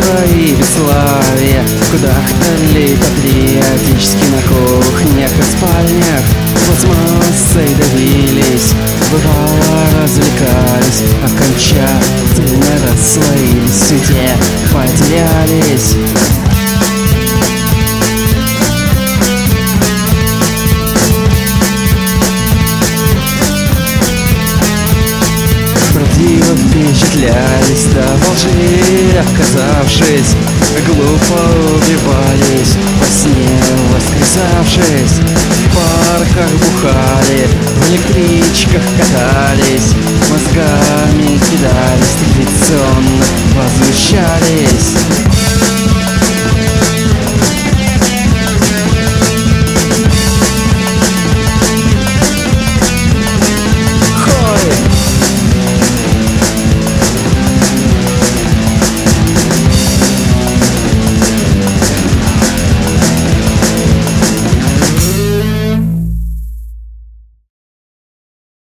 и бесславие кудахтали патриотически на кухнях и спальнях. Пластмассой давились, бывало развлекались, окончательно расслоились, в свете потерялись. Правдиво впечатлялись, до лжи оказавшись, глупо убивались, во сне воскресавшись. В парках бухали, в электричках катались, мозгами кидались, традиционно возмущались.